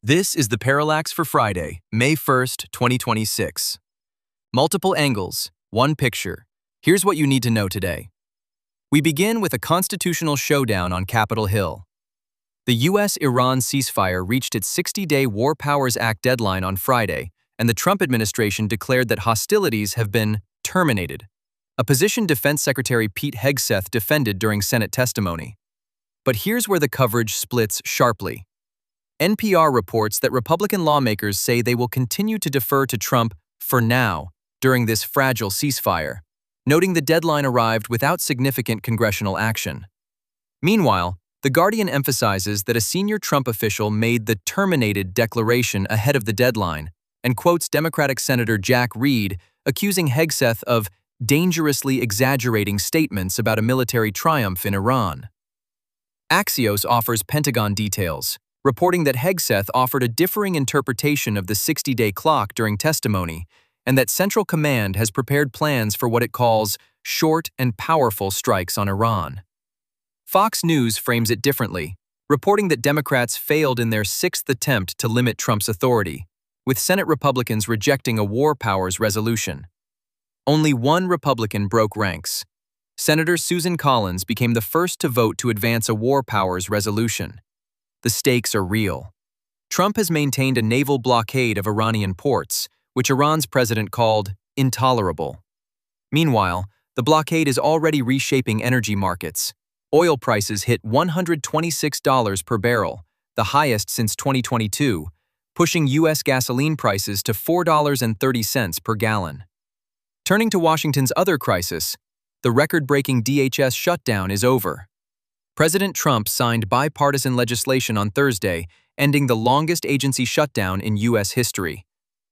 This is the Parallax for Friday, May 1st, 2026. Multiple angles, one picture. Here's what you need to know today. We begin with a constitutional showdown on Capitol Hill. The U.S.-Iran ceasefire reached its 60-day War Powers Act deadline on Friday, and the Trump administration declared that hostilities have been terminated, a position Defense Secretary Pete Hegseth defended during Senate testimony. But here's where the coverage splits sharply. NPR reports that Republican lawmakers say they will continue to defer to Trump for now during this fragile ceasefire, noting the deadline arrived without significant congressional action. Meanwhile, The Guardian emphasizes that a senior Trump official made the terminated declaration ahead of the deadline and quotes Democratic Senator Jack Reed, accusing Hegseth of dangerously exaggerating statements about a military triumph in Iran. Axios offers Pentagon details, reporting that Hegseth offered a differing interpretation of the 60-day clock during testimony and that Central Command has prepared plans for what it calls short and powerful strikes on Iran. Fox News frames it differently, reporting that Democrats failed in their sixth attempt to limit Trump's authority, with Senate Republicans rejecting a war powers resolution. Only one Republican broke ranks. Senator Susan Collins became the first to vote to advance a war powers resolution. The stakes are real. Trump has maintained a naval blockade of Iranian ports, which Iran's president called intolerable. Meanwhile, the blockade is already reshaping energy markets. Oil prices hit $126 per barrel, the highest since 2022, pushing U.S. gasoline prices to $4.30 per gallon. Turning to Washington's other crisis, the record-breaking DHS shutdown is over. President Trump signed bipartisan legislation on Thursday, ending the longest agency shutdown in U.S. history.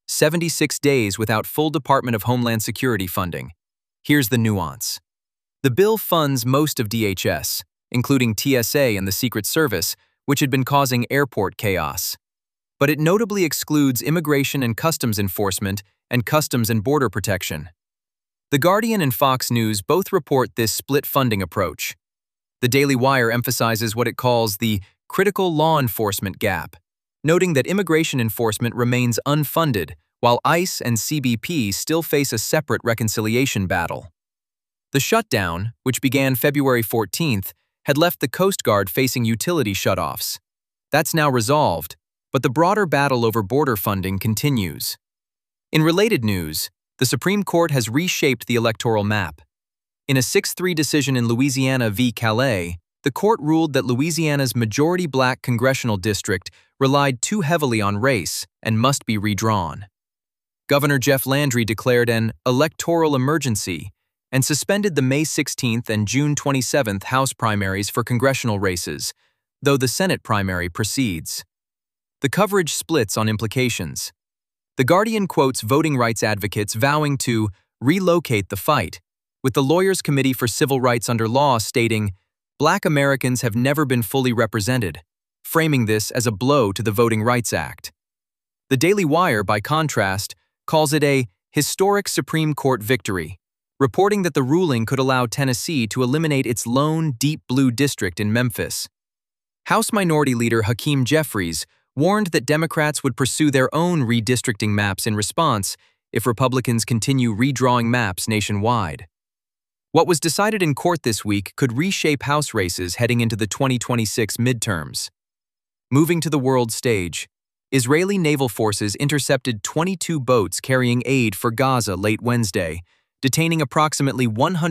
76 days without full Department of Homeland Security funding. Here's the nuance. The bill funds most of DHS, including TSA and the Secret Service, which had been causing airport chaos. But it notably excludes Immigration and Customs Enforcement and Customs and Border Protection. The Guardian and Fox News both report this split funding approach. The Daily Wire emphasizes what it calls the critical law enforcement gap, noting that immigration enforcement remains unfunded, while ICE and CBP still face a separate reconciliation battle. The shutdown, which began February 14th, had left the Coast Guard facing utility shutoffs. That's now resolved, but the broader battle over border funding continues. In related news, the Supreme Court has reshaped the electoral map. In a 6-3 decision in Louisiana v. Calais, the court ruled that Louisiana's majority black congressional district relied too heavily on race and must be redrawn. Governor Jeff Landry declared an electoral emergency and suspended the May 16th and June 27th House primaries for congressional races, though the Senate primary proceeds. The coverage splits on implications. The Guardian quotes voting rights advocates vowing to relocate the fight, with the Lawyers Committee for Civil Rights Under Law stating, "Black Americans have never been fully represented," framing this as a blow to the Voting Rights Act. The Daily Wire, by contrast, calls it a historic Supreme Court victory, reporting that the ruling could allow Tennessee to eliminate its lone deep blue district in Memphis. House Minority Leader Hakeem Jeffries warned that Democrats would pursue their own redistricting maps in response if Republicans continue redrawing maps nationwide. What was decided in court this week could reshape House races heading into the 2026 midterms. Moving to the world stage, Israeli naval forces intercepted 22 boats carrying aid for Gaza late Wednesday, detaining approximately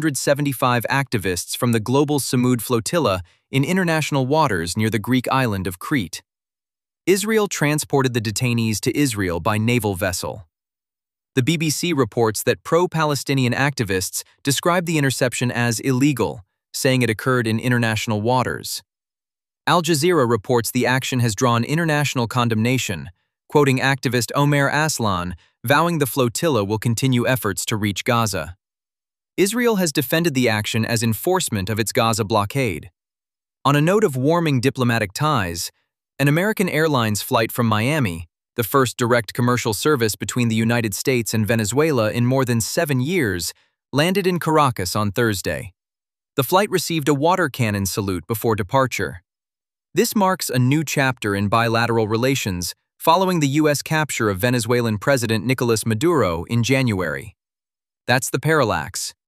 175 activists from the global Samud flotilla in international waters near the Greek island of Crete. Israel transported the detainees to Israel by naval vessel. The BBC reports that pro-Palestinian activists described the interception as illegal, saying it occurred in international waters. Al Jazeera reports the action has drawn international condemnation, quoting activist Omer Aslan, vowing the flotilla will continue efforts to reach Gaza. Israel has defended the action as enforcement of its Gaza blockade. On a note of warming diplomatic ties, an American Airlines flight from Miami, the first direct commercial service between the United States and Venezuela in more than 7 years, landed in Caracas on Thursday. The flight received a water cannon salute before departure. This marks a new chapter in bilateral relations following the U.S. capture of Venezuelan President Nicolas Maduro in January. That's the parallax.